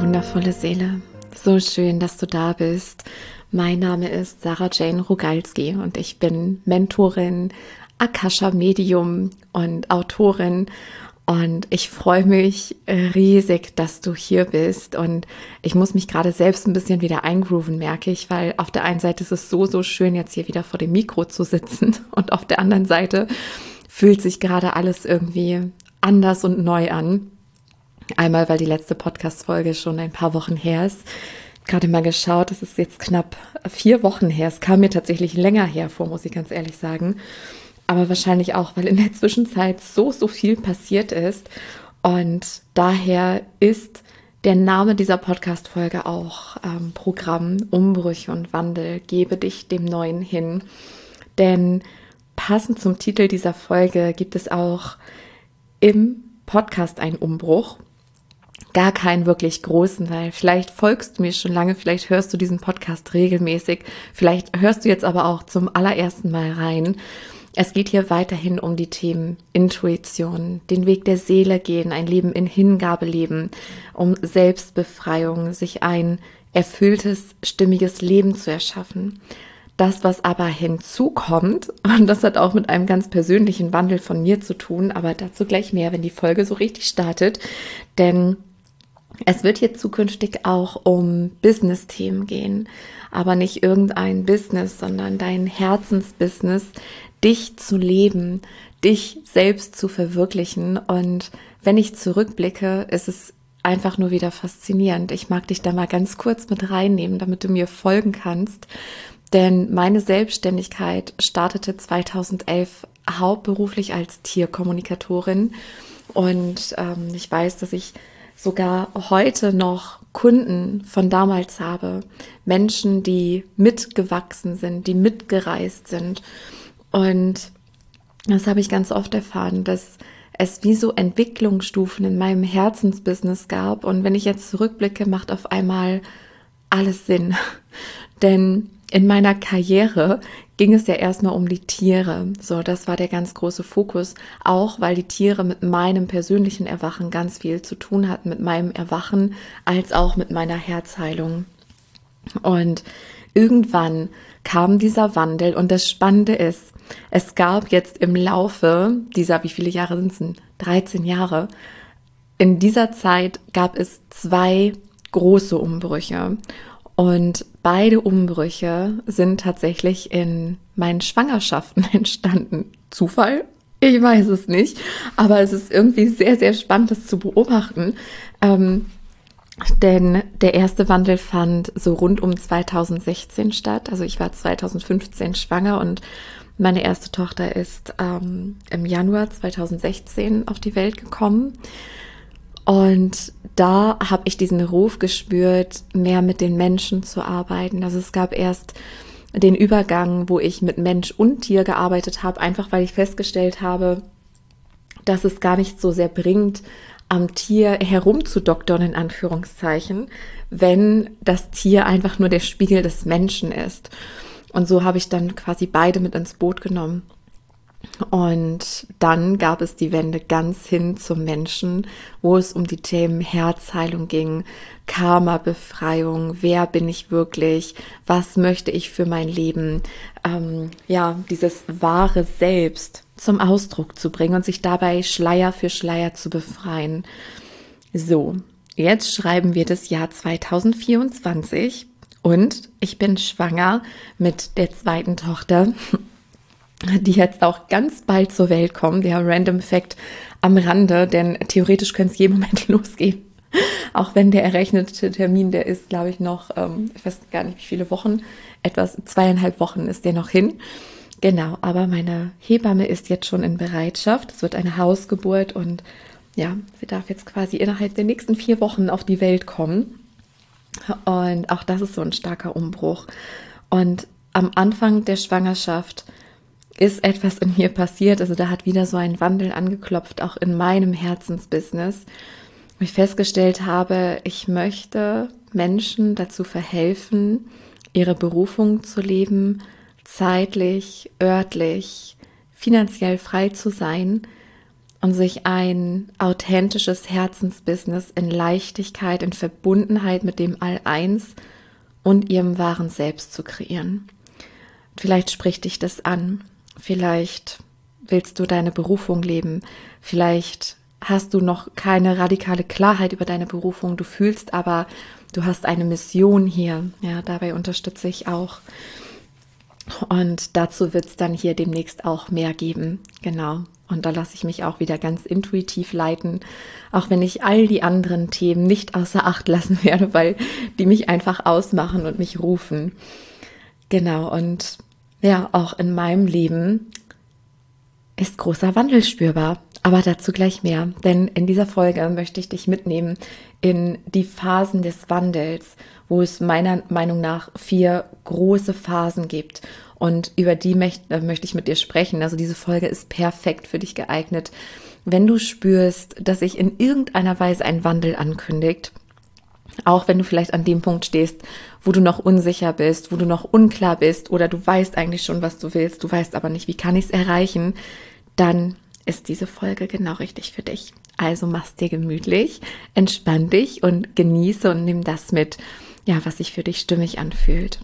wundervolle Seele, so schön, dass du da bist. Mein Name ist Sarah Jane Rogalski und ich bin Mentorin, Akasha-Medium und Autorin. Und ich freue mich riesig, dass du hier bist. Und ich muss mich gerade selbst ein bisschen wieder eingrooven, merke ich, weil auf der einen Seite ist es so schön, jetzt hier wieder vor dem Mikro zu sitzen. Und auf der anderen Seite fühlt sich gerade alles irgendwie anders und neu an. Einmal, weil die letzte Podcast-Folge schon ein paar Wochen her ist. Gerade mal geschaut, es ist jetzt knapp 4 Wochen her. Es kam mir tatsächlich länger hervor, muss ich ganz ehrlich sagen. Aber wahrscheinlich auch, weil in der Zwischenzeit so viel passiert ist. Und daher ist der Name dieser Podcast-Folge auch Programm Umbrüche und Wandel. Gebe dich dem Neuen hin. Denn passend zum Titel dieser Folge gibt es auch im Podcast einen Umbruch. Gar keinen wirklich großen, weil vielleicht folgst du mir schon lange, vielleicht hörst du diesen Podcast regelmäßig, vielleicht hörst du jetzt aber auch zum allerersten Mal rein. Es geht hier weiterhin um die Themen Intuition, den Weg der Seele gehen, ein Leben in Hingabe leben, um Selbstbefreiung, sich ein erfülltes, stimmiges Leben zu erschaffen. Das, was aber hinzukommt, und das hat auch mit einem ganz persönlichen Wandel von mir zu tun, aber dazu gleich mehr, wenn die Folge so richtig startet, denn es wird hier zukünftig auch um Business-Themen gehen, aber nicht irgendein Business, sondern dein Herzensbusiness, dich zu leben, dich selbst zu verwirklichen. Und wenn ich zurückblicke, ist es einfach nur wieder faszinierend. Ich mag dich da mal ganz kurz mit reinnehmen, damit du mir folgen kannst. Denn meine Selbstständigkeit startete 2011 hauptberuflich als Tierkommunikatorin. Und ich weiß, dass ich sogar heute noch Kunden von damals habe. Menschen, die mitgewachsen sind, die mitgereist sind. Und das habe ich ganz oft erfahren, dass es wie so Entwicklungsstufen in meinem Herzensbusiness gab. Und wenn ich jetzt zurückblicke, macht auf einmal alles Sinn. Denn in meiner Karriere ging es ja erstmal um die Tiere. So, das war der ganz große Fokus. Auch weil die Tiere mit meinem persönlichen Erwachen ganz viel zu tun hatten, mit meinem Erwachen als auch mit meiner Herzheilung. Und irgendwann kam dieser Wandel und das Spannende ist, es gab jetzt im Laufe dieser, wie viele Jahre sind es denn? 13 Jahre. In dieser Zeit gab es 2 große Umbrüche. Und beide Umbrüche sind tatsächlich in meinen Schwangerschaften entstanden. Zufall? Ich weiß es nicht. Aber es ist irgendwie sehr spannend, das zu beobachten. Denn der erste Wandel fand so rund um 2016 statt. Also ich war 2015 schwanger und meine erste Tochter ist im Januar 2016 auf die Welt gekommen. Und da habe ich diesen Ruf gespürt, mehr mit den Menschen zu arbeiten. Also es gab erst den Übergang, wo ich mit Mensch und Tier gearbeitet habe, einfach weil ich festgestellt habe, dass es gar nicht so sehr bringt, am Tier herumzudoktern, in Anführungszeichen, wenn das Tier einfach nur der Spiegel des Menschen ist. Und so habe ich dann quasi beide mit ins Boot genommen. Und dann gab es die Wende ganz hin zum Menschen, wo es um die Themen Herzheilung ging, Karma-Befreiung, wer bin ich wirklich, was möchte ich für mein Leben, dieses wahre Selbst zum Ausdruck zu bringen und sich dabei Schleier für Schleier zu befreien. So, jetzt schreiben wir das Jahr 2024 und ich bin schwanger mit der zweiten Tochter, die jetzt auch ganz bald zur Welt kommen. Der Random Fact am Rande, denn theoretisch könnte es jeden Moment losgehen. Auch wenn der errechnete Termin, der ist, glaube ich, noch, ich weiß gar nicht, wie viele Wochen, etwas 2,5 Wochen ist der noch hin. Genau, aber meine Hebamme ist jetzt schon in Bereitschaft. Es wird eine Hausgeburt und ja, sie darf jetzt quasi innerhalb der nächsten 4 Wochen auf die Welt kommen. Und auch das ist so ein starker Umbruch. Und am Anfang der Schwangerschaft ist etwas in mir passiert, also da hat wieder so ein Wandel angeklopft, auch in meinem Herzensbusiness, wo ich festgestellt habe, ich möchte Menschen dazu verhelfen, ihre Berufung zu leben, zeitlich, örtlich, finanziell frei zu sein und sich ein authentisches Herzensbusiness in Leichtigkeit, in Verbundenheit mit dem All-Eins und ihrem wahren Selbst zu kreieren. Vielleicht spricht dich das an, vielleicht willst du deine Berufung leben, vielleicht hast du noch keine radikale Klarheit über deine Berufung, du fühlst aber, du hast eine Mission hier, ja, dabei unterstütze ich auch. Und dazu wird es dann hier demnächst auch mehr geben, genau. Und da lasse ich mich auch wieder ganz intuitiv leiten, auch wenn ich all die anderen Themen nicht außer Acht lassen werde, weil die mich einfach ausmachen und mich rufen. Genau, und ja, auch in meinem Leben ist großer Wandel spürbar, aber dazu gleich mehr, denn in dieser Folge möchte ich dich mitnehmen in die Phasen des Wandels, wo es meiner Meinung nach 4 große Phasen gibt und über die möchte ich mit dir sprechen. Also diese Folge ist perfekt für dich geeignet, wenn du spürst, dass sich in irgendeiner Weise ein Wandel ankündigt. Auch wenn du vielleicht an dem Punkt stehst, wo du noch unsicher bist, wo du noch unklar bist oder du weißt eigentlich schon, was du willst, du weißt aber nicht, wie kann ich es erreichen, dann ist diese Folge genau richtig für dich. Also mach's dir gemütlich, entspann dich und genieße und nimm das mit, ja, was sich für dich stimmig anfühlt.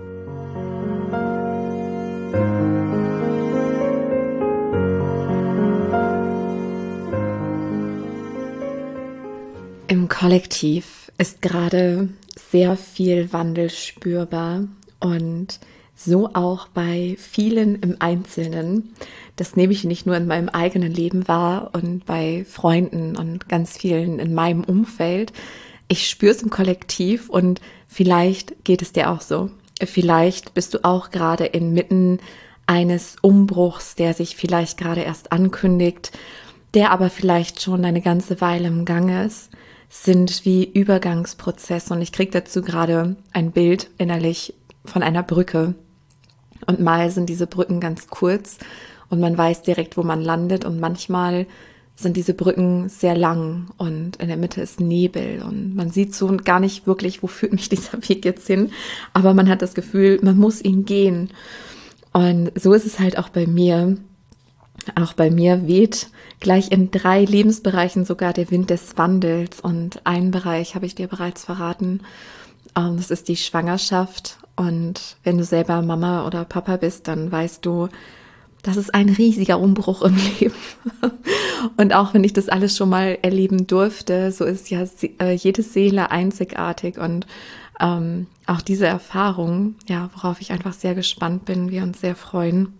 Im Kollektiv ist gerade sehr viel Wandel spürbar und so auch bei vielen im Einzelnen. Das nehme ich nicht nur in meinem eigenen Leben wahr und bei Freunden und ganz vielen in meinem Umfeld. Ich spüre es im Kollektiv und vielleicht geht es dir auch so. Vielleicht bist du auch gerade inmitten eines Umbruchs, der sich vielleicht gerade erst ankündigt, der aber vielleicht schon eine ganze Weile im Gange ist, sind wie Übergangsprozesse. Und ich kriege dazu gerade ein Bild innerlich von einer Brücke. Und mal sind diese Brücken ganz kurz und man weiß direkt, wo man landet. Und manchmal sind diese Brücken sehr lang und in der Mitte ist Nebel. Und man sieht so gar nicht wirklich, wo führt mich dieser Weg jetzt hin. Aber man hat das Gefühl, man muss ihn gehen. Und so ist es halt auch bei mir. Auch bei mir weht gleich in 3 Lebensbereichen sogar der Wind des Wandels. Und einen Bereich habe ich dir bereits verraten. Das ist die Schwangerschaft. Und wenn du selber Mama oder Papa bist, dann weißt du, das ist ein riesiger Umbruch im Leben. Und auch wenn ich das alles schon mal erleben durfte, so ist ja jede Seele einzigartig. Und auch diese Erfahrung, ja, worauf ich einfach sehr gespannt bin, wir uns sehr freuen.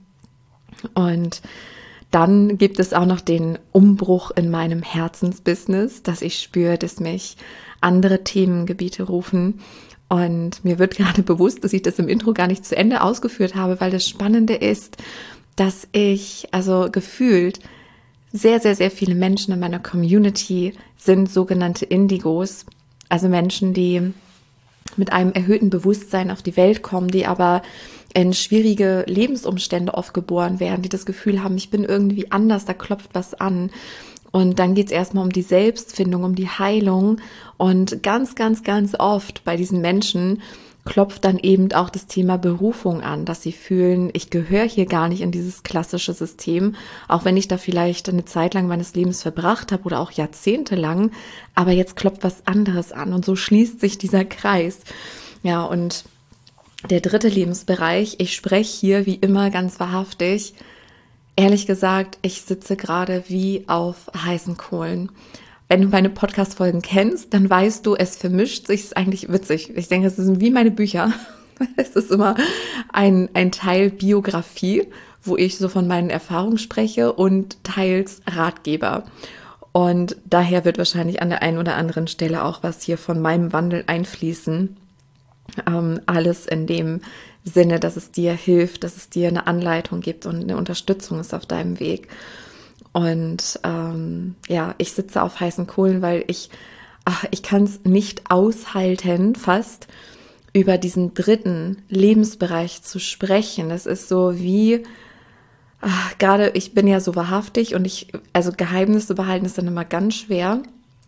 Und dann gibt es auch noch den Umbruch in meinem Herzensbusiness, dass ich spüre, dass mich andere Themengebiete rufen. Und mir wird gerade bewusst, dass ich das im Intro gar nicht zu Ende ausgeführt habe, weil das Spannende ist, dass ich, also gefühlt, sehr, sehr, sehr viele Menschen in meiner Community sind sogenannte Indigos, also Menschen, die mit einem erhöhten Bewusstsein auf die Welt kommen, die aber in schwierige Lebensumstände oft geboren werden, die das Gefühl haben, ich bin irgendwie anders, da klopft was an. Und dann geht es erstmal um die Selbstfindung, um die Heilung. Und ganz, ganz, ganz oft bei diesen Menschen klopft dann eben auch das Thema Berufung an, dass sie fühlen, ich gehöre hier gar nicht in dieses klassische System, auch wenn ich da vielleicht eine Zeit lang meines Lebens verbracht habe oder auch jahrzehntelang, aber jetzt klopft was anderes an und so schließt sich dieser Kreis. Ja, und der 3. Lebensbereich, ich spreche hier wie immer ganz wahrhaftig, ehrlich gesagt, ich sitze gerade wie auf heißen Kohlen. Wenn du meine Podcast-Folgen kennst, dann weißt du, es vermischt sich, ist eigentlich witzig. Ich denke, es sind wie meine Bücher. Es ist immer ein Teil Biografie, wo ich so von meinen Erfahrungen spreche und teils Ratgeber. Und daher wird wahrscheinlich an der einen oder anderen Stelle auch was hier von meinem Wandel einfließen. Alles in dem Sinne, dass es dir hilft, dass es dir eine Anleitung gibt und eine Unterstützung ist auf deinem Weg. Und ja, ich sitze auf heißen Kohlen, weil ich kann es nicht aushalten, fast über diesen 3. Lebensbereich zu sprechen. Das ist so wie, gerade ich bin ja so wahrhaftig und also Geheimnisse behalten ist dann immer ganz schwer.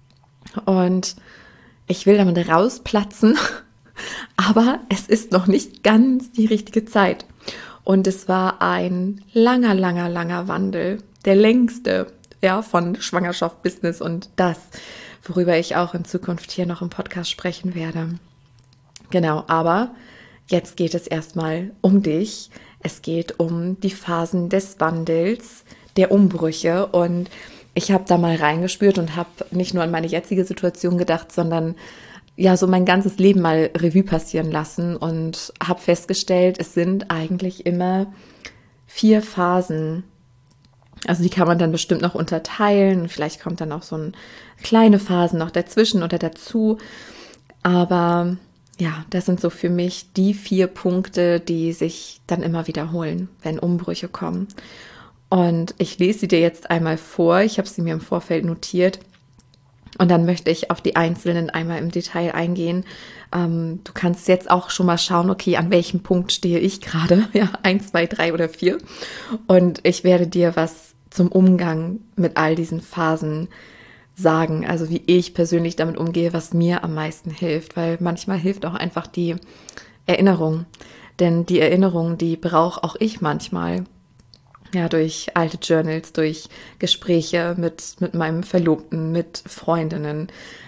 Und ich will damit rausplatzen, aber es ist noch nicht ganz die richtige Zeit. Und es war ein langer, langer, langer Wandel. Der längste ja, von Schwangerschaft, Business und das, worüber ich auch in Zukunft hier noch im Podcast sprechen werde. Genau, aber jetzt geht es erstmal um dich. Es geht um die Phasen des Wandels, der Umbrüche, und ich habe da mal reingespürt und habe nicht nur an meine jetzige Situation gedacht, sondern ja, so mein ganzes Leben mal Revue passieren lassen und habe festgestellt, es sind eigentlich immer 4 Phasen. Also die kann man dann bestimmt noch unterteilen. Vielleicht kommt dann auch so eine kleine Phasen noch dazwischen oder dazu. Aber ja, das sind so für mich die 4 Punkte, die sich dann immer wiederholen, wenn Umbrüche kommen. Und ich lese sie dir jetzt einmal vor. Ich habe sie mir im Vorfeld notiert. Und dann möchte ich auf die einzelnen einmal im Detail eingehen. Du kannst jetzt auch schon mal schauen, okay, an welchem Punkt stehe ich gerade? Ja, 1, 2, 3 oder 4. Und ich werde dir was zum Umgang mit all diesen Phasen sagen. Also wie ich persönlich damit umgehe, was mir am meisten hilft. Weil manchmal hilft auch einfach die Erinnerung. Denn die Erinnerung, die brauche auch ich manchmal. Ja, durch alte Journals, durch Gespräche mit meinem Verlobten, mit Freundinnen.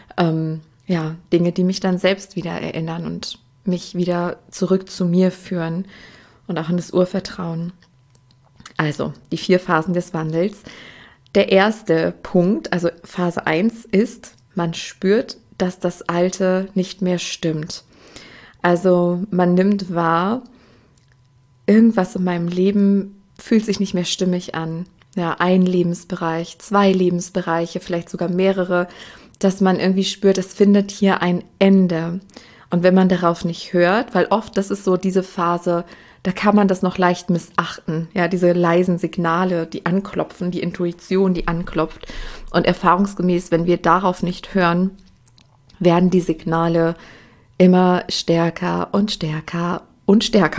Ja, Dinge, die mich dann selbst wieder erinnern und mich wieder zurück zu mir führen und auch in das Urvertrauen. Also, die 4 Phasen des Wandels. Der erste Punkt, also Phase 1 ist, man spürt, dass das Alte nicht mehr stimmt. Also, man nimmt wahr, irgendwas in meinem Leben fühlt sich nicht mehr stimmig an. Ja, ein Lebensbereich, 2 Lebensbereiche, vielleicht sogar mehrere, dass man irgendwie spürt, es findet hier ein Ende. Und wenn man darauf nicht hört, weil oft, das ist so diese Phase, da kann man das noch leicht missachten. Ja, diese leisen Signale, die anklopfen, die Intuition, die anklopft. Und erfahrungsgemäß, wenn wir darauf nicht hören, werden die Signale immer stärker und stärker und stärker.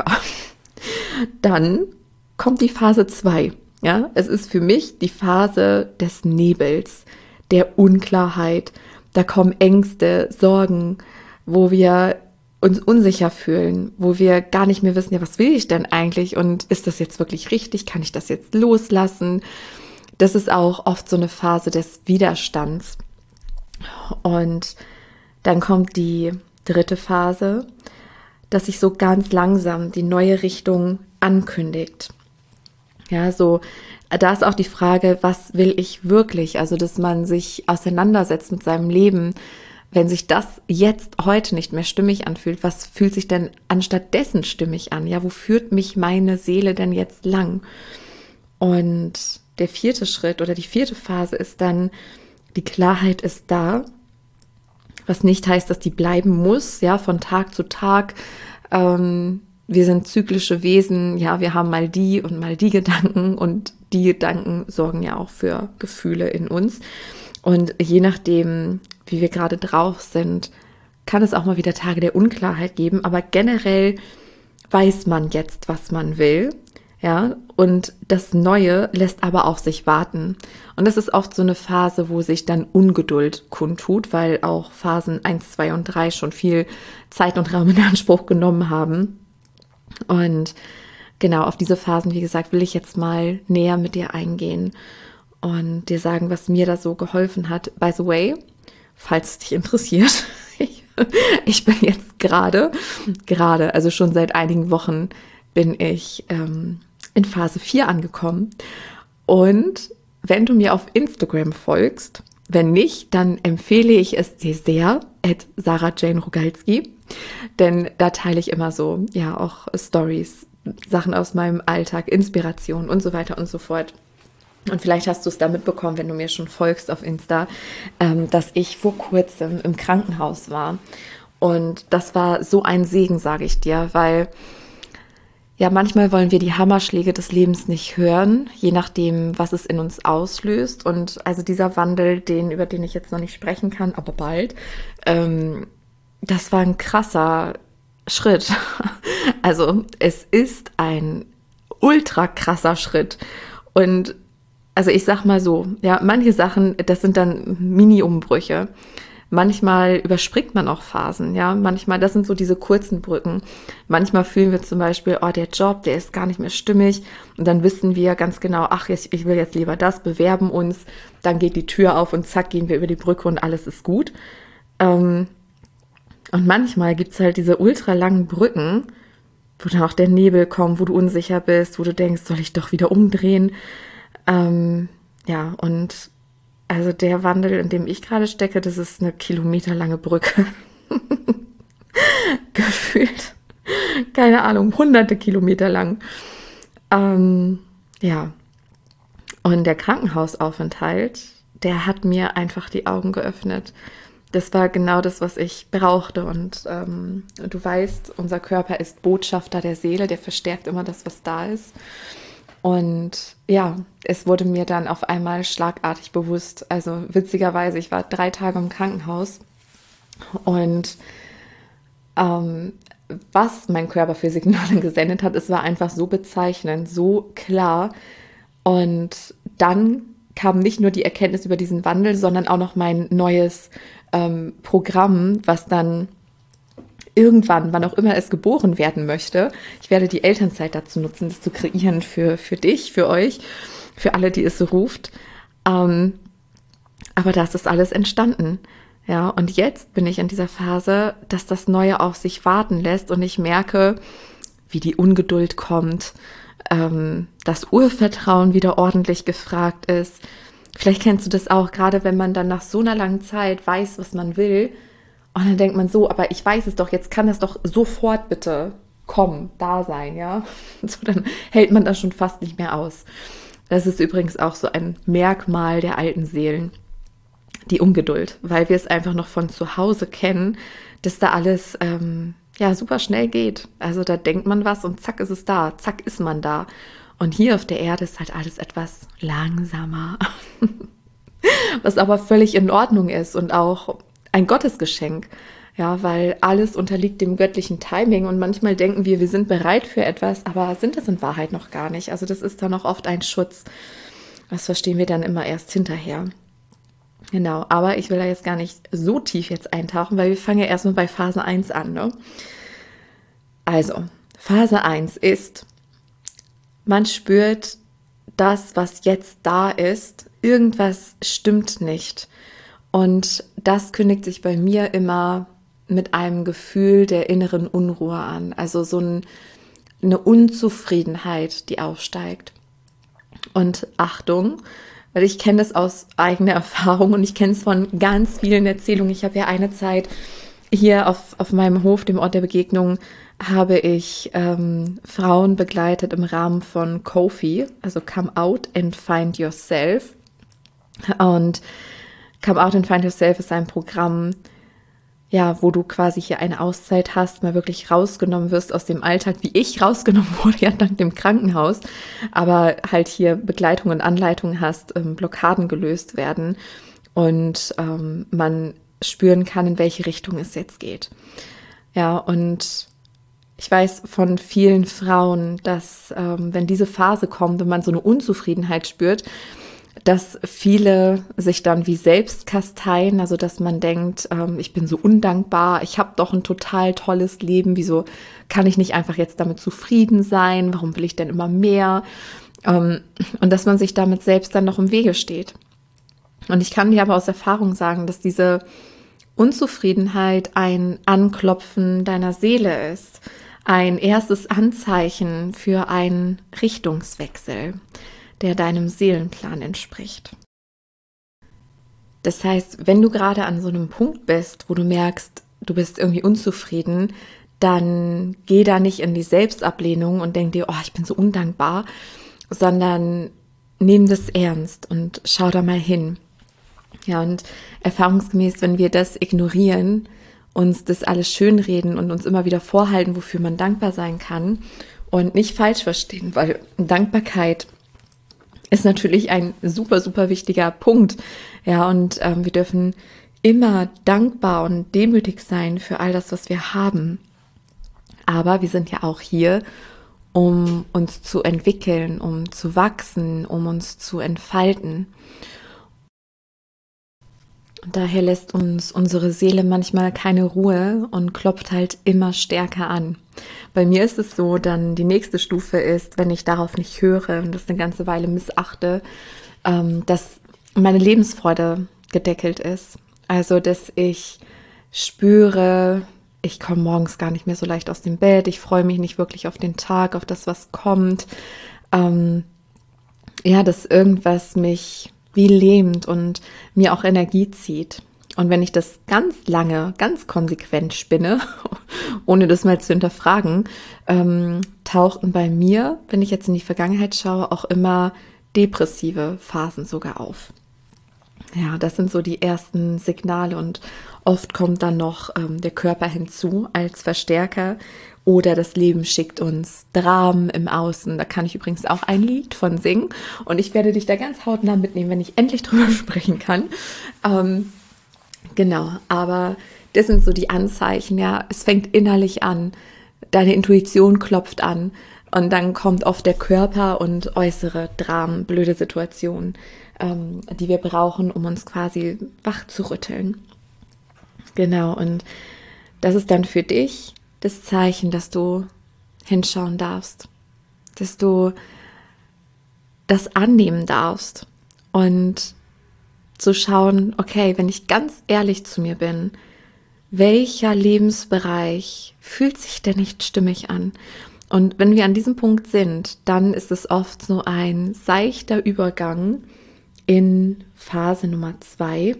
Dann kommt die Phase 2. Ja, es ist für mich die Phase des Nebels, der Unklarheit. Da kommen Ängste, Sorgen, wo wir uns unsicher fühlen, wo wir gar nicht mehr wissen, ja, was will ich denn eigentlich und ist das jetzt wirklich richtig? Kann ich das jetzt loslassen? Das ist auch oft so eine Phase des Widerstands. Und dann kommt die 3. Phase, dass sich so ganz langsam die neue Richtung ankündigt. Ja, so, da ist auch die Frage, was will ich wirklich? Also, dass man sich auseinandersetzt mit seinem Leben. Wenn sich das jetzt heute nicht mehr stimmig anfühlt, was fühlt sich denn anstattdessen stimmig an? Ja, wo führt mich meine Seele denn jetzt lang? Und der 4. Schritt oder die 4. Phase ist dann, die Klarheit ist da, was nicht heißt, dass die bleiben muss, ja, von Tag zu Tag. Wir sind zyklische Wesen, ja, wir haben mal die Gedanken und die Gedanken sorgen ja auch für Gefühle in uns. Und je nachdem, wie wir gerade drauf sind, kann es auch mal wieder Tage der Unklarheit geben, aber generell weiß man jetzt, was man will, ja, und das Neue lässt aber auf sich warten. Und das ist oft so eine Phase, wo sich dann Ungeduld kundtut, weil auch Phasen 1, 2 und 3 schon viel Zeit und Raum in Anspruch genommen haben. Und genau auf diese Phasen, wie gesagt, will ich jetzt mal näher mit dir eingehen und dir sagen, was mir da so geholfen hat. By the way, falls es dich interessiert, ich bin jetzt gerade, also schon seit einigen Wochen bin ich in Phase 4 angekommen. Und wenn du mir auf Instagram folgst, wenn nicht, dann empfehle ich es dir sehr, @SarahJaneRogalski, denn da teile ich immer so, ja, auch Stories, Sachen aus meinem Alltag, Inspiration und so weiter und so fort. Und vielleicht hast du es da mitbekommen, wenn du mir schon folgst auf Insta, dass ich vor kurzem im Krankenhaus war. Und das war so ein Segen, sage ich dir, weil ja, manchmal wollen wir die Hammerschläge des Lebens nicht hören, je nachdem, was es in uns auslöst. Und also dieser Wandel, über den ich jetzt noch nicht sprechen kann, aber bald, das war ein krasser Schritt. Also es ist ein ultra krasser Schritt. Und also ich sag mal so, ja, manche Sachen, das sind dann Mini-Umbrüche. Manchmal überspringt man auch Phasen, ja. Manchmal, das sind so diese kurzen Brücken. Manchmal fühlen wir zum Beispiel, oh, der Job, der ist gar nicht mehr stimmig. Und dann wissen wir ganz genau, ach, ich will jetzt lieber das, bewerben uns. Dann geht die Tür auf und zack, gehen wir über die Brücke und alles ist gut. Und manchmal gibt's halt diese ultralangen Brücken, wo dann auch der Nebel kommt, wo du unsicher bist, wo du denkst, soll ich doch wieder umdrehen? Ja, und also der Wandel, in dem ich gerade stecke, das ist eine kilometerlange Brücke. Gefühlt. Keine Ahnung, hunderte Kilometer lang. Ja. Und der Krankenhausaufenthalt, der hat mir einfach die Augen geöffnet. Das war genau das, was ich brauchte. Und du weißt, unser Körper ist Botschafter der Seele, der verstärkt immer das, was da ist. Und ja, es wurde mir dann auf einmal schlagartig bewusst. Also witzigerweise, ich war 3 Tage im Krankenhaus und was mein Körper für Signale gesendet hat, es war einfach so bezeichnend, so klar. Und dann kam nicht nur die Erkenntnis über diesen Wandel, sondern auch noch mein neues Programm, was dann irgendwann, wann auch immer es geboren werden möchte. Ich werde die Elternzeit dazu nutzen, das zu kreieren für dich, für euch, für alle, die es so ruft. Aber das ist alles entstanden. Ja, und jetzt bin ich in dieser Phase, dass das Neue auf sich warten lässt und ich merke, wie die Ungeduld kommt, das Urvertrauen wieder ordentlich gefragt ist. Vielleicht kennst du das auch, gerade wenn man dann nach so einer langen Zeit weiß, was man will. Und dann denkt man so, aber ich weiß es doch, jetzt kann das doch sofort bitte kommen, da sein, ja. So, dann hält man das schon fast nicht mehr aus. Das ist übrigens auch so ein Merkmal der alten Seelen, die Ungeduld, weil wir es einfach noch von zu Hause kennen, dass da alles ja super schnell geht. Also da denkt man was und zack ist es da, zack ist man da. Und hier auf der Erde ist halt alles etwas langsamer, was aber völlig in Ordnung ist und auch ein Gottesgeschenk, ja, weil alles unterliegt dem göttlichen Timing und manchmal denken wir sind bereit für etwas, aber sind es in Wahrheit noch gar nicht. Also das ist dann auch oft ein Schutz. Das verstehen wir dann immer erst hinterher. Genau, aber ich will da jetzt gar nicht so tief jetzt eintauchen, weil wir fangen ja erstmal bei Phase 1 an, ne? Also, Phase 1 ist, man spürt das, was jetzt da ist, irgendwas stimmt nicht. Und das kündigt sich bei mir immer mit einem Gefühl der inneren Unruhe an. Also so eine Unzufriedenheit, die aufsteigt. Und Achtung, weil ich kenne das aus eigener Erfahrung und ich kenne es von ganz vielen Erzählungen. Ich habe ja eine Zeit hier auf meinem Hof, dem Ort der Begegnung, habe ich Frauen begleitet im Rahmen von Ko-fi, also Come Out and Find Yourself. Und Come Out and Find Yourself ist ein Programm, ja, wo du quasi hier eine Auszeit hast, mal wirklich rausgenommen wirst aus dem Alltag, wie ich rausgenommen wurde, ja, dank dem Krankenhaus, aber halt hier Begleitung und Anleitung hast, Blockaden gelöst werden und man spüren kann, in welche Richtung es jetzt geht. Ja, und ich weiß von vielen Frauen, dass wenn diese Phase kommt und man so eine Unzufriedenheit spürt, dass viele sich dann wie selbst kasteien, also dass man denkt, ich bin so undankbar, ich habe doch ein total tolles Leben, wieso kann ich nicht einfach jetzt damit zufrieden sein, warum will ich denn immer mehr? Und dass man sich damit selbst dann noch im Wege steht. Und ich kann dir aber aus Erfahrung sagen, dass diese Unzufriedenheit ein Anklopfen deiner Seele ist, ein erstes Anzeichen für einen Richtungswechsel, der deinem Seelenplan entspricht. Das heißt, wenn du gerade an so einem Punkt bist, wo du merkst, du bist irgendwie unzufrieden, dann geh da nicht in die Selbstablehnung und denk dir, oh, ich bin so undankbar, sondern nimm das ernst und schau da mal hin. Ja, und erfahrungsgemäß, wenn wir das ignorieren, uns das alles schönreden und uns immer wieder vorhalten, wofür man dankbar sein kann und nicht falsch verstehen, weil Dankbarkeit ist natürlich ein super, super wichtiger Punkt. Ja, und wir dürfen immer dankbar und demütig sein für all das, was wir haben. Aber wir sind ja auch hier, um uns zu entwickeln, um zu wachsen, um uns zu entfalten. Daher lässt uns unsere Seele manchmal keine Ruhe und klopft halt immer stärker an. Bei mir ist es so, dann die nächste Stufe ist, wenn ich darauf nicht höre und das eine ganze Weile missachte, dass meine Lebensfreude gedeckelt ist. Also, dass ich spüre, ich komme morgens gar nicht mehr so leicht aus dem Bett, ich freue mich nicht wirklich auf den Tag, auf das, was kommt. Ja, dass irgendwas mich wie lähmt und mir auch Energie zieht. Und wenn ich das ganz lange, ganz konsequent spinne, ohne das mal zu hinterfragen, tauchten bei mir, wenn ich jetzt in die Vergangenheit schaue, auch immer depressive Phasen sogar auf. Ja, das sind so die ersten Signale und oft kommt dann noch der Körper hinzu als Verstärker oder das Leben schickt uns Dramen im Außen. Da kann ich übrigens auch ein Lied von singen und ich werde dich da ganz hautnah mitnehmen, wenn ich endlich drüber sprechen kann. Genau, aber das sind so die Anzeichen, ja, es fängt innerlich an, deine Intuition klopft an und dann kommt oft der Körper und äußere Dramen, blöde Situationen, die wir brauchen, um uns quasi wach zu rütteln. Genau, und das ist dann für dich das Zeichen, dass du hinschauen darfst, dass du das annehmen darfst und zu schauen, okay, wenn ich ganz ehrlich zu mir bin, welcher Lebensbereich fühlt sich denn nicht stimmig an? Und wenn wir an diesem Punkt sind, dann ist es oft so ein seichter Übergang in Phase Nummer 2,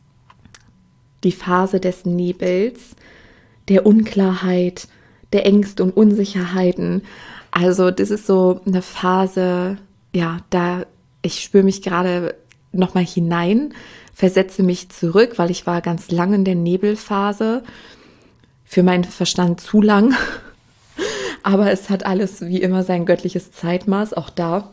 die Phase des Nebels, der Unklarheit, der Ängste und Unsicherheiten. Also das ist so eine Phase, ja, da ich spüre mich gerade nochmal hinein, versetze mich zurück, weil ich war ganz lang in der Nebelphase, für meinen Verstand zu lang, aber es hat alles wie immer sein göttliches Zeitmaß, auch da.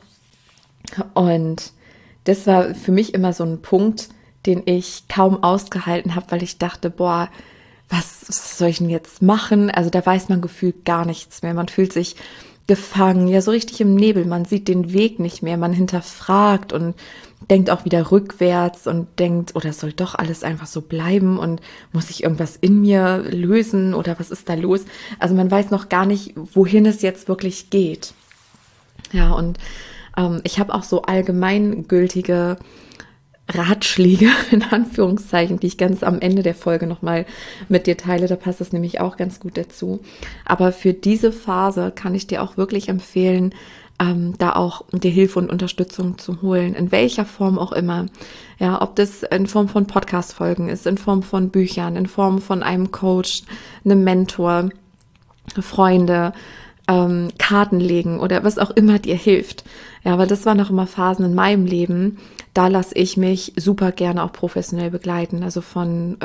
Und das war für mich immer so ein Punkt, den ich kaum ausgehalten habe, weil ich dachte, boah, was soll ich denn jetzt machen? Also da weiß man gefühlt gar nichts mehr. Man fühlt sich gefangen, ja so richtig im Nebel. Man sieht den Weg nicht mehr. Man hinterfragt und denkt auch wieder rückwärts und denkt, oder soll doch alles einfach so bleiben und muss ich irgendwas in mir lösen oder was ist da los? Also man weiß noch gar nicht, wohin es jetzt wirklich geht. Ja, und ich habe auch so allgemeingültige Ratschläge, in Anführungszeichen, die ich ganz am Ende der Folge nochmal mit dir teile. Da passt es nämlich auch ganz gut dazu. Aber für diese Phase kann ich dir auch wirklich empfehlen, da auch dir Hilfe und Unterstützung zu holen, in welcher Form auch immer. Ja, ob das in Form von Podcast-Folgen ist, in Form von Büchern, in Form von einem Coach, einem Mentor, Freunde, Karten legen oder was auch immer dir hilft. Ja, weil das waren noch immer Phasen in meinem Leben, da lasse ich mich super gerne auch professionell begleiten, also von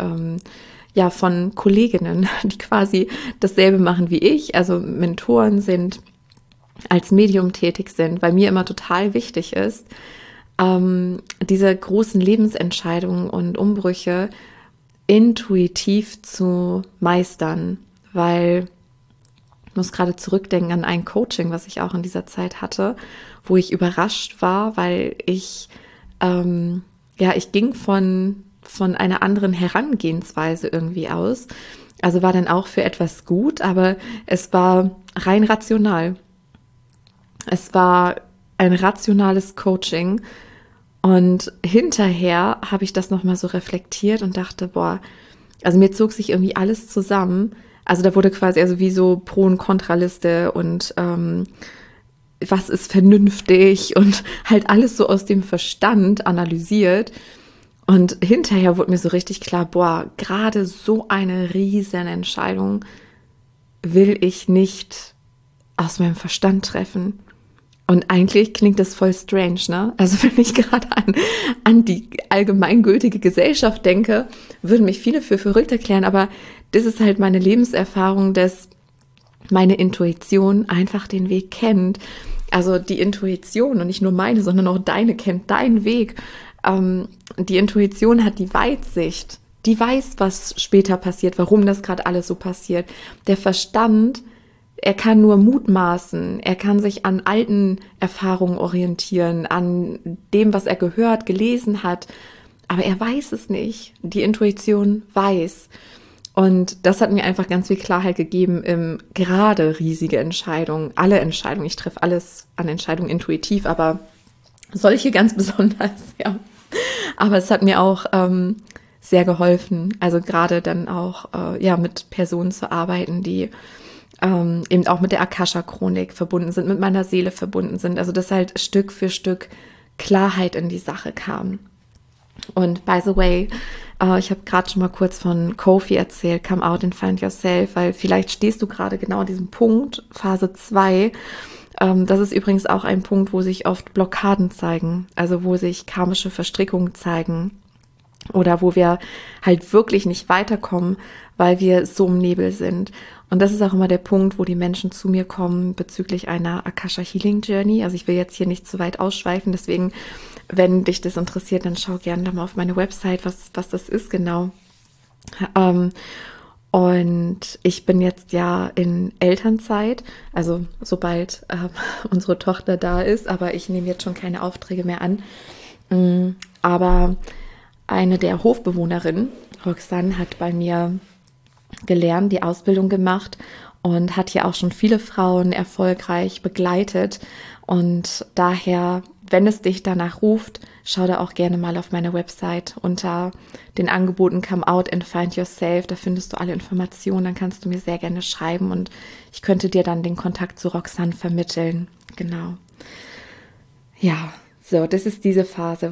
Kolleginnen, die quasi dasselbe machen wie ich, also Mentoren sind, als Medium tätig sind, weil mir immer total wichtig ist, diese großen Lebensentscheidungen und Umbrüche intuitiv zu meistern, weil ich muss gerade zurückdenken an ein Coaching, was ich auch in dieser Zeit hatte, wo ich überrascht war, weil ich ging von einer anderen Herangehensweise irgendwie aus. Also war dann auch für etwas gut, aber es war rein rational. Es war ein rationales Coaching und hinterher habe ich das nochmal so reflektiert und dachte, boah, also mir zog sich irgendwie alles zusammen. Also da wurde quasi also wie so Pro- und Kontraliste und was ist vernünftig und halt alles so aus dem Verstand analysiert. Und hinterher wurde mir so richtig klar, boah, gerade so eine riesen Entscheidung will ich nicht aus meinem Verstand treffen. Und eigentlich klingt das voll strange, ne? Also wenn ich gerade an die allgemeingültige Gesellschaft denke, würden mich viele für verrückt erklären, aber das ist halt meine Lebenserfahrung, dass meine Intuition einfach den Weg kennt. Also die Intuition und nicht nur meine, sondern auch deine kennt deinen Weg. Die Intuition hat die Weitsicht. Die weiß, was später passiert, warum das gerade alles so passiert. Der Verstand, er kann nur mutmaßen. Er kann sich an alten Erfahrungen orientieren, an dem, was er gehört, gelesen hat. aber er weiß es nicht. Die Intuition weiß. Und das hat mir einfach ganz viel Klarheit gegeben im gerade riesige Entscheidungen, alle Entscheidungen. Ich treffe alles an Entscheidungen intuitiv, aber solche ganz besonders, ja. Aber es hat mir auch sehr geholfen, also gerade dann auch mit Personen zu arbeiten, die eben auch mit der Akasha-Chronik verbunden sind, mit meiner Seele verbunden sind. Also dass halt Stück für Stück Klarheit in die Sache kam. Und by the way, ich habe gerade schon mal kurz von Kofi erzählt, Come Out and Find Yourself, weil vielleicht stehst du gerade genau an diesem Punkt, Phase 2. Das ist übrigens auch ein Punkt, wo sich oft Blockaden zeigen, also wo sich karmische Verstrickungen zeigen oder wo wir halt wirklich nicht weiterkommen, weil wir so im Nebel sind. Und das ist auch immer der Punkt, wo die Menschen zu mir kommen bezüglich einer Akasha Healing Journey. Also ich will jetzt hier nicht zu weit ausschweifen, deswegen, wenn dich das interessiert, dann schau gerne da mal auf meine Website, was das ist genau. Und ich bin jetzt ja in Elternzeit, also sobald unsere Tochter da ist, aber ich nehme jetzt schon keine Aufträge mehr an. Aber eine der Hofbewohnerinnen, Roxanne, hat bei mir gelernt, die Ausbildung gemacht und hat hier auch schon viele Frauen erfolgreich begleitet. Und daher, wenn es dich danach ruft, schau da auch gerne mal auf meine Website unter den Angeboten Come Out and Find Yourself. Da findest du alle Informationen, dann kannst du mir sehr gerne schreiben und ich könnte dir dann den Kontakt zu Roxanne vermitteln. Genau. Ja, so, das ist diese Phase,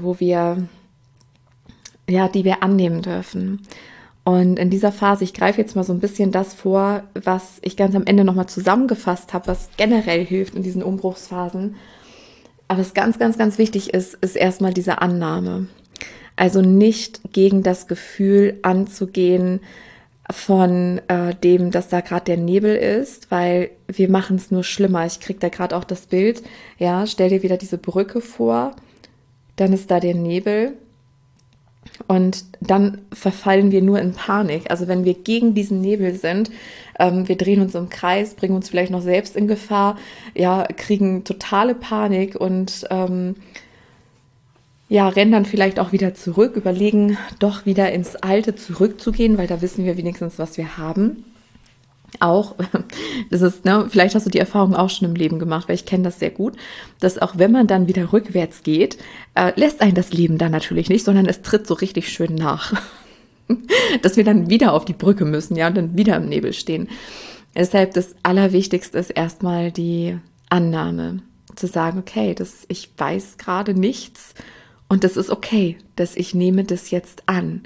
die wir annehmen dürfen. Und in dieser Phase, ich greife jetzt mal so ein bisschen das vor, was ich ganz am Ende nochmal zusammengefasst habe, was generell hilft in diesen Umbruchsphasen. Aber was ganz, ganz, ganz wichtig ist erstmal diese Annahme. Also nicht gegen das Gefühl anzugehen von dem, dass da gerade der Nebel ist, weil wir machen es nur schlimmer. Ich kriege da gerade auch das Bild, ja, stell dir wieder diese Brücke vor, dann ist da der Nebel. Und dann verfallen wir nur in Panik. Also wenn wir gegen diesen Nebel sind, wir drehen uns im Kreis, bringen uns vielleicht noch selbst in Gefahr, ja, kriegen totale Panik und rennen dann vielleicht auch wieder zurück, überlegen doch wieder ins Alte zurückzugehen, weil da wissen wir wenigstens, was wir haben. Auch, das ist, vielleicht hast du die Erfahrung auch schon im Leben gemacht, weil ich kenne das sehr gut, dass auch wenn man dann wieder rückwärts geht, lässt einen das Leben dann natürlich nicht, sondern es tritt so richtig schön nach. Dass wir dann wieder auf die Brücke müssen, ja, und dann wieder im Nebel stehen. Deshalb das Allerwichtigste ist erstmal die Annahme, zu sagen, okay, ich weiß gerade nichts und das ist okay, dass ich nehme das jetzt an.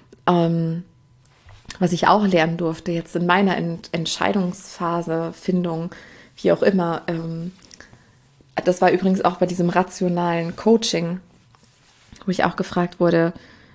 Was ich auch lernen durfte, jetzt in meiner Entscheidungsphase, Findung, wie auch immer, das war übrigens auch bei diesem rationalen Coaching, wo ich auch gefragt wurde,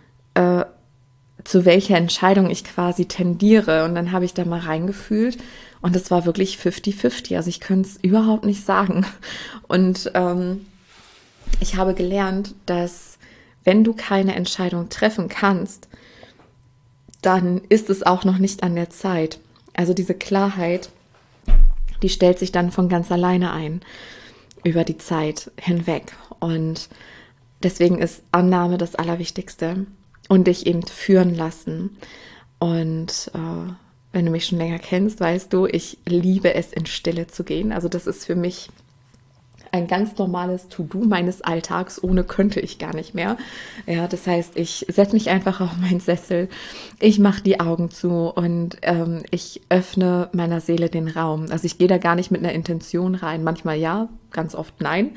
zu welcher Entscheidung ich quasi tendiere. Und dann habe ich da mal reingefühlt und es war wirklich 50-50. Also ich könnte es überhaupt nicht sagen. Und ich habe gelernt, dass wenn du keine Entscheidung treffen kannst, dann ist es auch noch nicht an der Zeit. Also diese Klarheit, die stellt sich dann von ganz alleine ein, über die Zeit hinweg. Und deswegen ist Annahme das Allerwichtigste und dich eben führen lassen. Und wenn du mich schon länger kennst, weißt du, ich liebe es, in Stille zu gehen. Also das ist für mich ein ganz normales To-Do meines Alltags, ohne könnte ich gar nicht mehr. Ja, das heißt, ich setze mich einfach auf meinen Sessel, ich mache die Augen zu und ich öffne meiner Seele den Raum. Also ich gehe da gar nicht mit einer Intention rein, manchmal ja, ganz oft nein.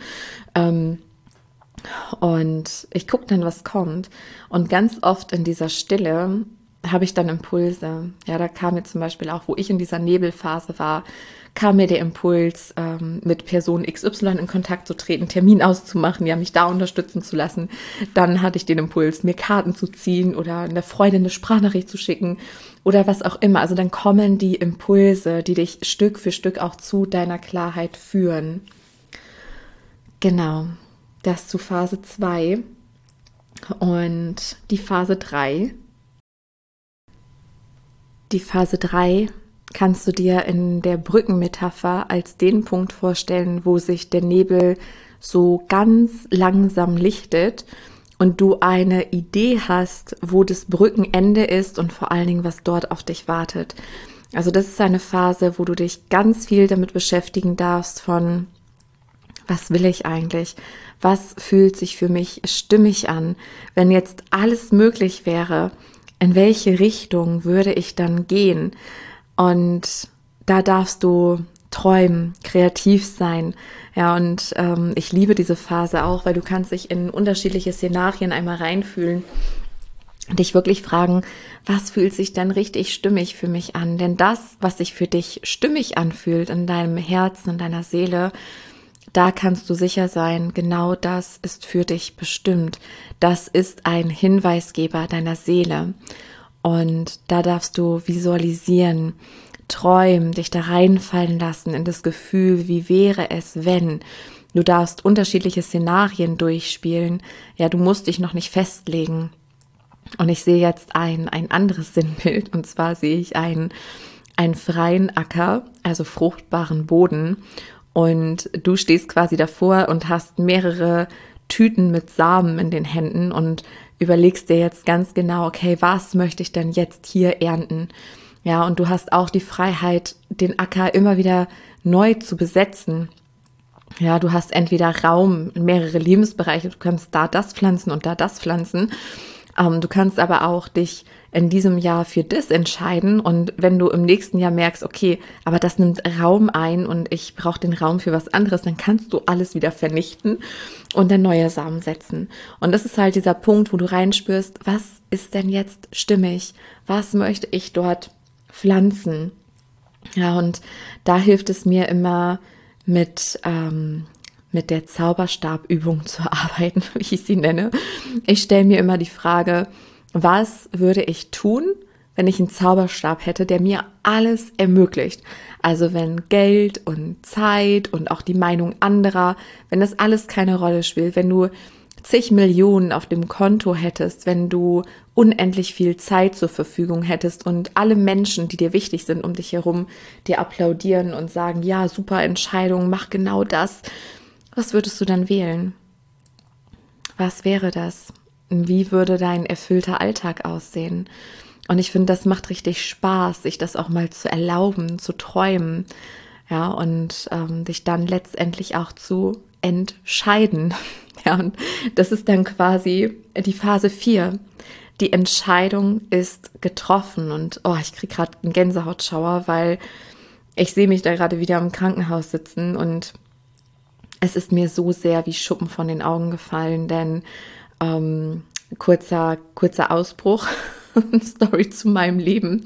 Und ich gucke dann, was kommt. Und ganz oft in dieser Stille habe ich dann Impulse. Ja, da kam mir zum Beispiel auch, wo ich in dieser Nebelphase war, kam mir der Impuls, mit Person XY in Kontakt zu treten, Termin auszumachen, ja, mich da unterstützen zu lassen. Dann hatte ich den Impuls, mir Karten zu ziehen oder einer Freundin eine Sprachnachricht zu schicken oder was auch immer. Also dann kommen die Impulse, die dich Stück für Stück auch zu deiner Klarheit führen. Genau, das zu Phase 2 und die Phase 3. Die Phase 3 kannst du dir in der Brückenmetapher als den Punkt vorstellen, wo sich der Nebel so ganz langsam lichtet und du eine Idee hast, wo das Brückenende ist und vor allen Dingen, was dort auf dich wartet. Also das ist eine Phase, wo du dich ganz viel damit beschäftigen darfst von, was will ich eigentlich? Was fühlt sich für mich stimmig an? Wenn jetzt alles möglich wäre, in welche Richtung würde ich dann gehen? Und da darfst du träumen, kreativ sein. Ja, und ich liebe diese Phase auch, weil du kannst dich in unterschiedliche Szenarien einmal reinfühlen und dich wirklich fragen, was fühlt sich denn richtig stimmig für mich an? Denn das, was sich für dich stimmig anfühlt in deinem Herzen, in deiner Seele, da kannst du sicher sein, genau das ist für dich bestimmt. Das ist ein Hinweisgeber deiner Seele. Und da darfst du visualisieren, träumen, dich da reinfallen lassen in das Gefühl, wie wäre es, wenn. Du darfst unterschiedliche Szenarien durchspielen. Ja, du musst dich noch nicht festlegen. Und ich sehe jetzt ein anderes Sinnbild. Und zwar sehe ich einen freien Acker, also fruchtbaren Boden. Und du stehst quasi davor und hast mehrere Tüten mit Samen in den Händen und überlegst dir jetzt ganz genau, okay, was möchte ich denn jetzt hier ernten? Ja, und du hast auch die Freiheit, den Acker immer wieder neu zu besetzen. Ja, du hast entweder Raum, mehrere Lebensbereiche, du kannst da das pflanzen und da das pflanzen. Du kannst aber auch dich in diesem Jahr für das entscheiden und wenn du im nächsten Jahr merkst, okay, aber das nimmt Raum ein und ich brauche den Raum für was anderes, dann kannst du alles wieder vernichten und dann neue Samen setzen. Und das ist halt dieser Punkt, wo du reinspürst, was ist denn jetzt stimmig? Was möchte ich dort pflanzen? Ja, und da hilft es mir immer mit der Zauberstabübung zu arbeiten, wie ich sie nenne. Ich stelle mir immer die Frage, was würde ich tun, wenn ich einen Zauberstab hätte, der mir alles ermöglicht? Also wenn Geld und Zeit und auch die Meinung anderer, wenn das alles keine Rolle spielt, wenn du zig Millionen auf dem Konto hättest, wenn du unendlich viel Zeit zur Verfügung hättest und alle Menschen, die dir wichtig sind um dich herum, dir applaudieren und sagen, ja, super Entscheidung, mach genau das. Was würdest du dann wählen? Was wäre das? Wie würde dein erfüllter Alltag aussehen? Und ich finde, das macht richtig Spaß, sich das auch mal zu erlauben, zu träumen, ja, und dich dann letztendlich auch zu entscheiden. Ja, und das ist dann quasi die Phase 4. Die Entscheidung ist getroffen und ich kriege gerade einen Gänsehautschauer, weil ich sehe mich da gerade wieder im Krankenhaus sitzen und es ist mir so sehr wie Schuppen von den Augen gefallen, denn kurzer Ausbruch, Story zu meinem Leben.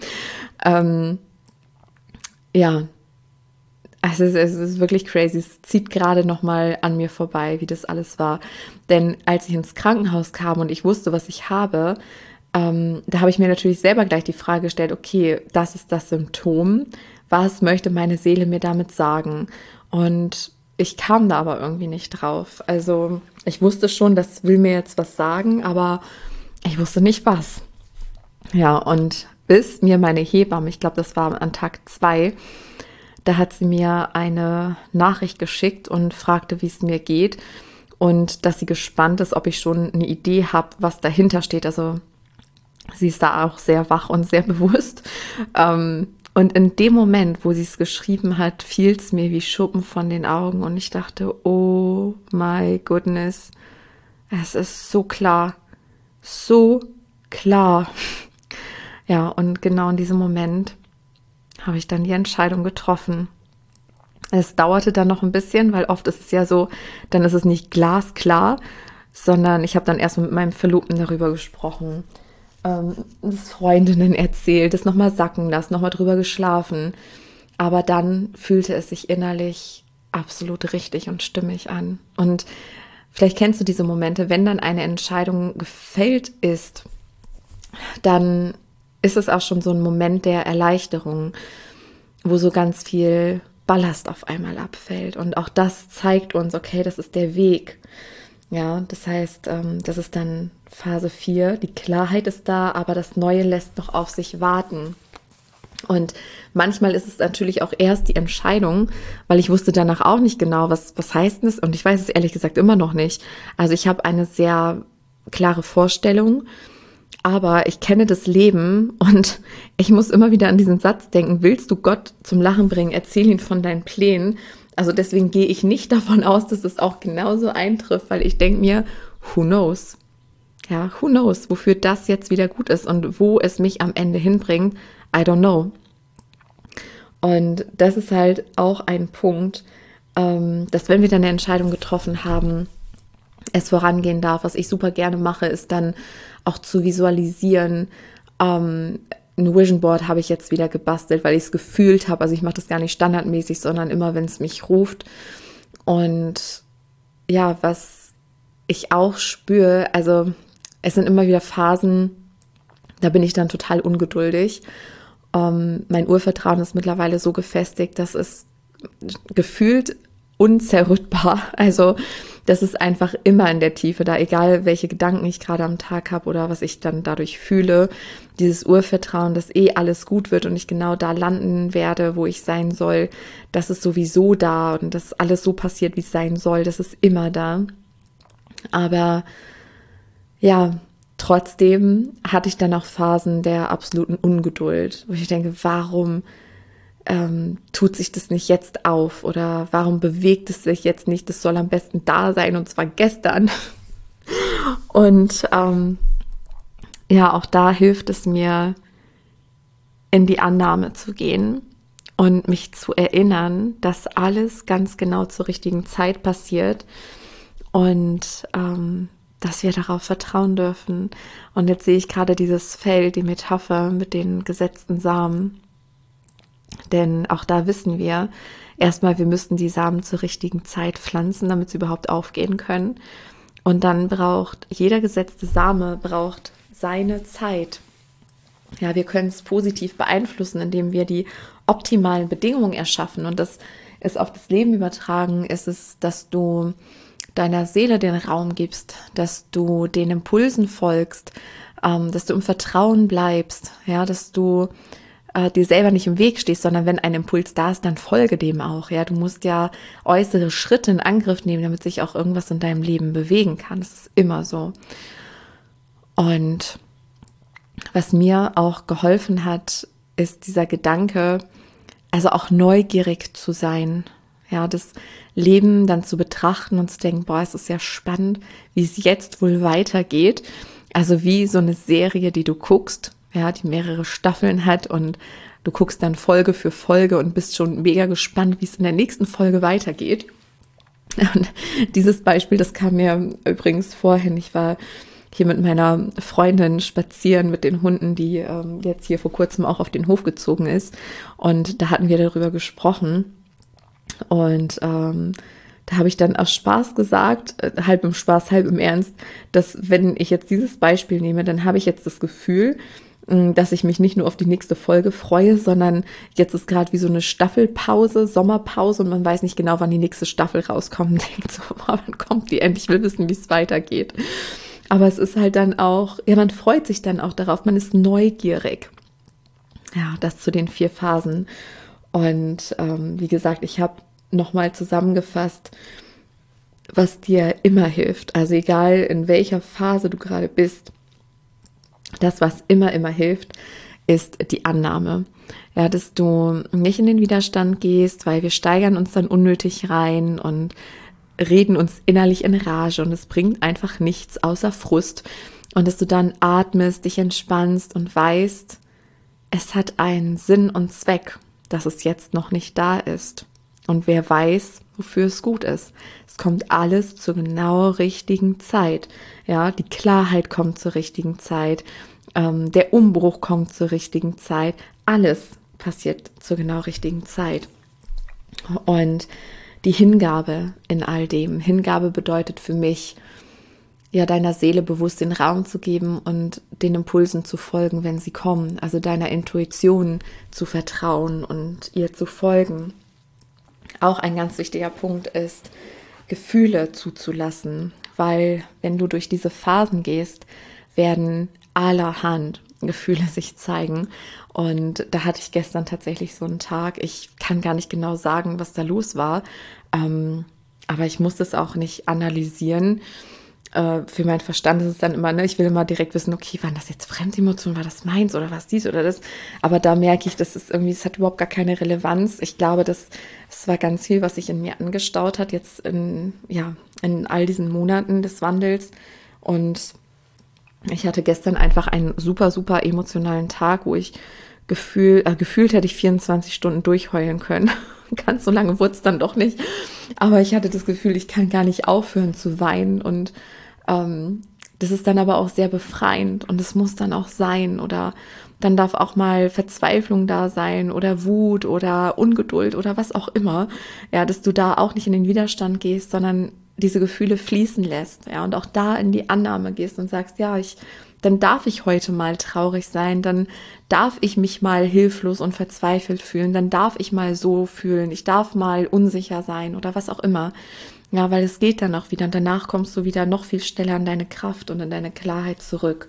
Ja, also es ist wirklich crazy. Es zieht gerade noch mal an mir vorbei, wie das alles war. Denn als ich ins Krankenhaus kam und ich wusste, was ich habe, da habe ich mir natürlich selber gleich die Frage gestellt, okay, das ist das Symptom. Was möchte meine Seele mir damit sagen? Und ich kam da aber irgendwie nicht drauf. Also ich wusste schon, das will mir jetzt was sagen, aber ich wusste nicht was. Ja, und bis mir meine Hebamme, ich glaube, das war an Tag 2, da hat sie mir eine Nachricht geschickt und fragte, wie es mir geht und dass sie gespannt ist, ob ich schon eine Idee habe, was dahinter steht. Also sie ist da auch sehr wach und sehr bewusst. Und in dem Moment, wo sie es geschrieben hat, fiel es mir wie Schuppen von den Augen und ich dachte, oh my goodness, es ist so klar, so klar. Ja, und genau in diesem Moment habe ich dann die Entscheidung getroffen. Es dauerte dann noch ein bisschen, weil oft ist es ja so, dann ist es nicht glasklar, sondern ich habe dann erst mit meinem Verlobten darüber gesprochen, das Freundinnen erzählt, das nochmal sacken lassen, nochmal drüber geschlafen. Aber dann fühlte es sich innerlich absolut richtig und stimmig an. Und vielleicht kennst du diese Momente, wenn dann eine Entscheidung gefällt ist, dann ist es auch schon so ein Moment der Erleichterung, wo so ganz viel Ballast auf einmal abfällt. Und auch das zeigt uns, okay, das ist der Weg. Ja, das heißt, das ist dann Phase 4. Die Klarheit ist da, aber das Neue lässt noch auf sich warten. Und manchmal ist es natürlich auch erst die Entscheidung, weil ich wusste danach auch nicht genau, was heißt das? Und ich weiß es ehrlich gesagt immer noch nicht. Also ich habe eine sehr klare Vorstellung, aber ich kenne das Leben und ich muss immer wieder an diesen Satz denken: Willst du Gott zum Lachen bringen, erzähl ihn von deinen Plänen. Also deswegen gehe ich nicht davon aus, dass es auch genauso eintrifft, weil ich denke mir, who knows? Ja, who knows, wofür das jetzt wieder gut ist und wo es mich am Ende hinbringt, I don't know. Und das ist halt auch ein Punkt, dass wenn wir dann eine Entscheidung getroffen haben, es vorangehen darf. Was ich super gerne mache, ist dann auch zu visualisieren. Ein Vision Board habe ich jetzt wieder gebastelt, weil ich es gefühlt habe. Also ich mache das gar nicht standardmäßig, sondern immer, wenn es mich ruft. Und ja, was ich auch spüre, also es sind immer wieder Phasen, da bin ich dann total ungeduldig. Mein Urvertrauen ist mittlerweile so gefestigt, dass es gefühlt unzerrüttbar. Also das ist einfach immer in der Tiefe da, egal welche Gedanken ich gerade am Tag habe oder was ich dann dadurch fühle. Dieses Urvertrauen, dass alles gut wird und ich genau da landen werde, wo ich sein soll, das ist sowieso da und dass alles so passiert, wie es sein soll, das ist immer da. Aber ja, trotzdem hatte ich dann auch Phasen der absoluten Ungeduld, wo ich denke, warum tut sich das nicht jetzt auf oder warum bewegt es sich jetzt nicht? Das soll am besten da sein und zwar gestern. Und ja, auch da hilft es mir, in die Annahme zu gehen und mich zu erinnern, dass alles ganz genau zur richtigen Zeit passiert und dass wir darauf vertrauen dürfen. Und jetzt sehe ich gerade dieses Feld, die Metapher mit den gesetzten Samen. Denn auch da wissen wir, erstmal, wir müssten die Samen zur richtigen Zeit pflanzen, damit sie überhaupt aufgehen können. Und dann braucht jeder gesetzte Same braucht seine Zeit. Ja, wir können es positiv beeinflussen, indem wir die optimalen Bedingungen erschaffen. Und das ist auf das Leben übertragen, ist es, dass du deiner Seele den Raum gibst, dass du den Impulsen folgst, dass du im Vertrauen bleibst, ja, dass du dir selber nicht im Weg stehst, sondern wenn ein Impuls da ist, dann folge dem auch. Ja, du musst ja äußere Schritte in Angriff nehmen, damit sich auch irgendwas in deinem Leben bewegen kann. Das ist immer so. Und was mir auch geholfen hat, ist dieser Gedanke, also auch neugierig zu sein. Ja, das Leben dann zu betrachten und zu denken, boah, es ist ja spannend, wie es jetzt wohl weitergeht. Also wie so eine Serie, die du guckst, ja, die mehrere Staffeln hat und du guckst dann Folge für Folge und bist schon mega gespannt, wie es in der nächsten Folge weitergeht. Und dieses Beispiel, das kam mir übrigens vorhin. Ich war hier mit meiner Freundin spazieren mit den Hunden, die jetzt hier vor kurzem auch auf den Hof gezogen ist. Und da hatten wir darüber gesprochen. Und da habe ich dann aus Spaß gesagt, halb im Spaß, halb im Ernst, dass wenn ich jetzt dieses Beispiel nehme, dann habe ich jetzt das Gefühl, dass ich mich nicht nur auf die nächste Folge freue, sondern jetzt ist gerade wie so eine Staffelpause, Sommerpause und man weiß nicht genau, wann die nächste Staffel rauskommt und denkt so, boah, wann kommt die endlich? Ich will wissen, wie es weitergeht. Aber es ist halt dann auch, ja, man freut sich dann auch darauf, man ist neugierig. Ja, das zu den 4 Phasen. Und wie gesagt, ich habe nochmal zusammengefasst, was dir immer hilft. Also egal, in welcher Phase du gerade bist, das, was immer hilft, ist die Annahme. Ja, dass du nicht in den Widerstand gehst, weil wir steigern uns dann unnötig rein und reden uns innerlich in Rage und es bringt einfach nichts außer Frust. Und dass du dann atmest, dich entspannst und weißt, es hat einen Sinn und Zweck, dass es jetzt noch nicht da ist. Und wer weiß, wofür es gut ist. Es kommt alles zur genau richtigen Zeit. Ja, die Klarheit kommt zur richtigen Zeit. Der Umbruch kommt zur richtigen Zeit. Alles passiert zur genau richtigen Zeit. Und die Hingabe in all dem. Hingabe bedeutet für mich, ja, deiner Seele bewusst den Raum zu geben und den Impulsen zu folgen, wenn sie kommen. Also deiner Intuition zu vertrauen und ihr zu folgen. Auch ein ganz wichtiger Punkt ist, Gefühle zuzulassen, weil wenn du durch diese Phasen gehst, werden allerhand Gefühle sich zeigen. Und da hatte ich gestern tatsächlich so einen Tag. Ich kann gar nicht genau sagen, was da los war, aber ich musste es auch nicht analysieren. Für meinen Verstand ist es dann immer, ne, ich will immer direkt wissen, okay, waren das jetzt Fremdemotionen, war das meins oder was dies oder das? Aber da merke ich, das ist irgendwie, es hat überhaupt gar keine Relevanz. Ich glaube, es war ganz viel, was sich in mir angestaut hat, jetzt in all diesen Monaten des Wandels. Und ich hatte gestern einfach einen super, super emotionalen Tag, wo ich gefühlt hätte ich 24 Stunden durchheulen können. Ganz so lange wurde es dann doch nicht. Aber ich hatte das Gefühl, ich kann gar nicht aufhören zu weinen. Und das ist dann aber auch sehr befreiend. Und es muss dann auch sein. Oder dann darf auch mal Verzweiflung da sein oder Wut oder Ungeduld oder was auch immer. Ja, dass du da auch nicht in den Widerstand gehst, sondern diese Gefühle fließen lässt. Ja, und auch da in die Annahme gehst und sagst, ja, dann darf ich heute mal traurig sein, dann darf ich mich mal hilflos und verzweifelt fühlen, dann darf ich mal so fühlen, ich darf mal unsicher sein oder was auch immer. Ja, weil es geht dann auch wieder und danach kommst du wieder noch viel schneller an deine Kraft und in deine Klarheit zurück.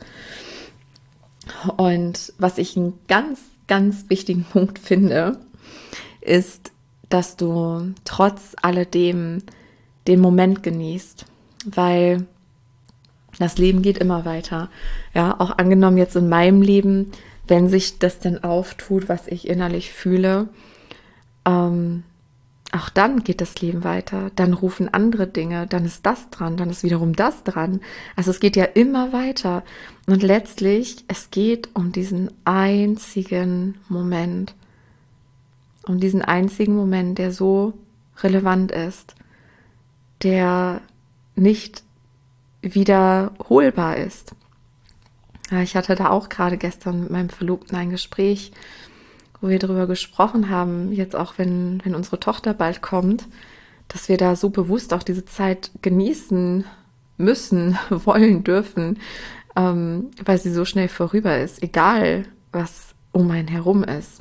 Und was ich einen ganz, ganz wichtigen Punkt finde, ist, dass du trotz alledem den Moment genießt, weil das Leben geht immer weiter. Ja, auch angenommen jetzt in meinem Leben, wenn sich das dann auftut, was ich innerlich fühle, auch dann geht das Leben weiter. Dann rufen andere Dinge, dann ist das dran, dann ist wiederum das dran. Also es geht ja immer weiter. Und letztlich, es geht um diesen einzigen Moment. Um diesen einzigen Moment, der so relevant ist, der nicht wiederholbar ist. Ja, ich hatte da auch gerade gestern mit meinem Verlobten ein Gespräch, wo wir darüber gesprochen haben, jetzt auch wenn unsere Tochter bald kommt, dass wir da so bewusst auch diese Zeit genießen müssen, wollen, dürfen, weil sie so schnell vorüber ist, egal was um einen herum ist.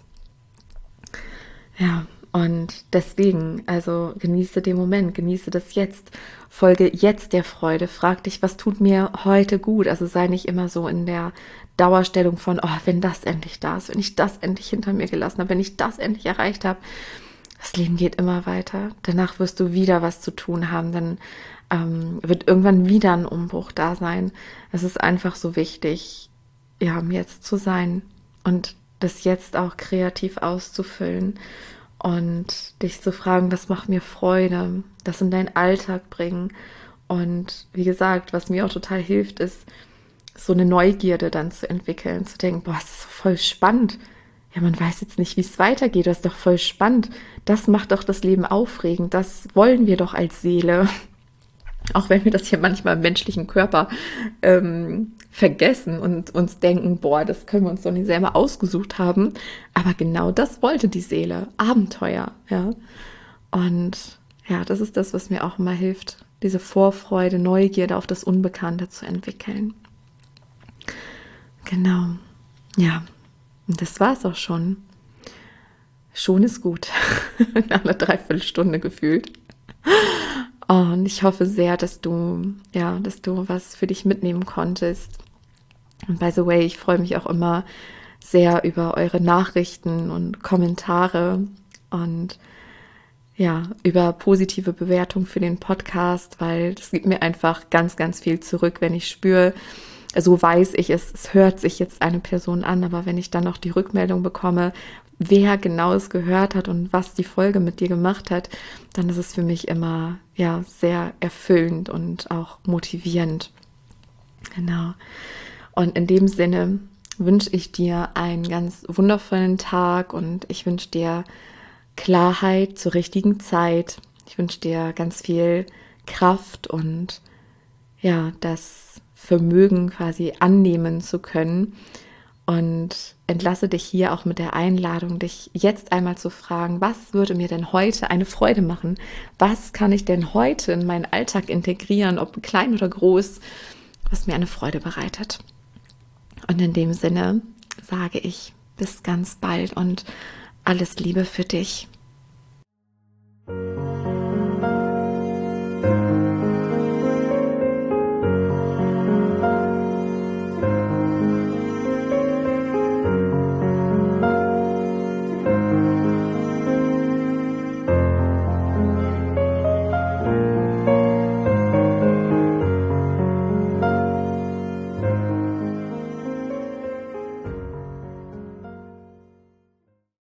Ja, und deswegen, also genieße den Moment, genieße das Jetzt, folge jetzt der Freude, frag dich, was tut mir heute gut, also sei nicht immer so in der Dauerstellung von, oh, wenn das endlich da ist, wenn ich das endlich hinter mir gelassen habe, wenn ich das endlich erreicht habe. Das Leben geht immer weiter, danach wirst du wieder was zu tun haben, dann wird irgendwann wieder ein Umbruch da sein. Es ist einfach so wichtig, ja, im Jetzt zu sein und das Jetzt auch kreativ auszufüllen. Und dich zu fragen, was macht mir Freude, das in deinen Alltag bringen. Und wie gesagt, was mir auch total hilft, ist so eine Neugierde dann zu entwickeln, zu denken, boah, das ist so voll spannend. Ja, man weiß jetzt nicht, wie es weitergeht, das ist doch voll spannend. Das macht doch das Leben aufregend, das wollen wir doch als Seele. Auch wenn wir das hier manchmal im menschlichen Körper vergessen und uns denken, boah, das können wir uns doch nicht selber ausgesucht haben. Aber genau das wollte die Seele. Abenteuer, ja. Und ja, das ist das, was mir auch immer hilft, diese Vorfreude, Neugierde auf das Unbekannte zu entwickeln. Genau. Ja, und das war's auch schon. Schon ist gut. Nach einer Dreiviertelstunde gefühlt. Und ich hoffe sehr, dass du was für dich mitnehmen konntest. Und by the way, ich freue mich auch immer sehr über eure Nachrichten und Kommentare und ja, über positive Bewertungen für den Podcast, weil das gibt mir einfach ganz, ganz viel zurück, wenn ich spüre, so weiß ich es hört sich jetzt eine Person an, aber wenn ich dann noch die Rückmeldung bekomme, wer genau es gehört hat und was die Folge mit dir gemacht hat, dann ist es für mich immer ja sehr erfüllend und auch motivierend. Genau. Und in dem Sinne wünsche ich dir einen ganz wundervollen Tag und ich wünsche dir Klarheit zur richtigen Zeit. Ich wünsche dir ganz viel Kraft und ja, das Vermögen quasi annehmen zu können. Und entlasse dich hier auch mit der Einladung, dich jetzt einmal zu fragen, was würde mir denn heute eine Freude machen? Was kann ich denn heute in meinen Alltag integrieren, ob klein oder groß, was mir eine Freude bereitet? Und in dem Sinne sage ich bis ganz bald und alles Liebe für dich.